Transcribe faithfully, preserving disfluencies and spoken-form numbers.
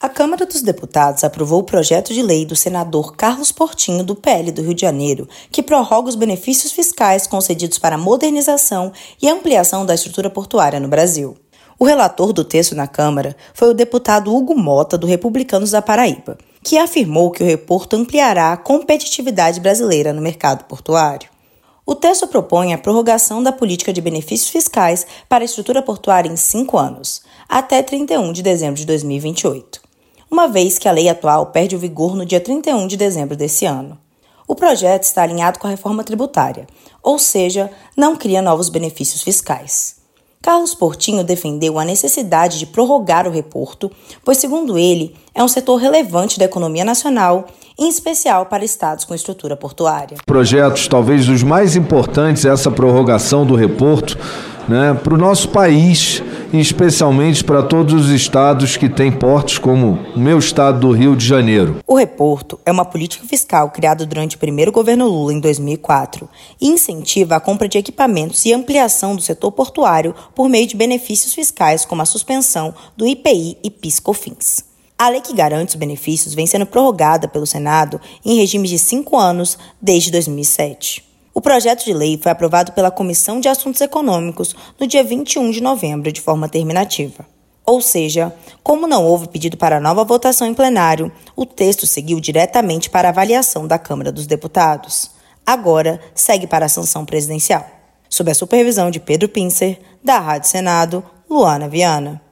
A Câmara dos Deputados aprovou o projeto de lei do senador Carlos Portinho, do P L do Rio de Janeiro, que prorroga os benefícios fiscais concedidos para a modernização e ampliação da estrutura portuária no Brasil. O relator do texto na Câmara foi o deputado Hugo Mota, do Republicanos da Paraíba, que afirmou que o reporto ampliará a competitividade brasileira no mercado portuário. O texto propõe a prorrogação da política de benefícios fiscais para a estrutura portuária em cinco anos, até trinta e um de dezembro de dois mil e vinte e oito. Uma vez que a lei atual perde o vigor no dia trinta e um de dezembro desse ano. O projeto está alinhado com a reforma tributária, ou seja, não cria novos benefícios fiscais. Carlos Portinho defendeu a necessidade de prorrogar o reporto, pois, segundo ele, é um setor relevante da economia nacional, em especial para estados com estrutura portuária. Projetos talvez os mais importantes, essa prorrogação do reporto, né, para o nosso país, e especialmente para todos os estados que têm portos, como o meu estado do Rio de Janeiro. O reporto é uma política fiscal criada durante o primeiro governo Lula, em dois mil e quatro, e incentiva a compra de equipamentos e ampliação do setor portuário por meio de benefícios fiscais, como a suspensão do I P I e PIS/COFINS. A lei que garante os benefícios vem sendo prorrogada pelo Senado em regime de cinco anos desde dois mil e sete. O projeto de lei foi aprovado pela Comissão de Assuntos Econômicos no dia vinte e um de novembro, de forma terminativa. Ou seja, como não houve pedido para nova votação em plenário, o texto seguiu diretamente para a avaliação da Câmara dos Deputados. Agora, segue para a sanção presidencial. Sob a supervisão de Pedro Pincer, da Rádio Senado, Luana Viana.